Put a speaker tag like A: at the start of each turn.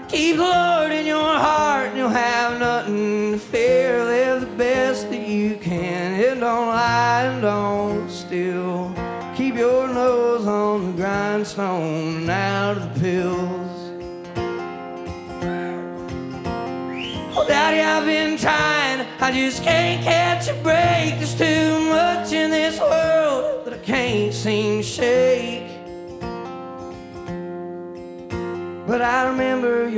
A: Keep the Lord in your heart and you'll have nothing to fear. Live the best that you can and don't lie and don't steal. Keep your nose on the grindstone and out of the pills. Daddy, I've been trying, I just can't catch a break. There's too much in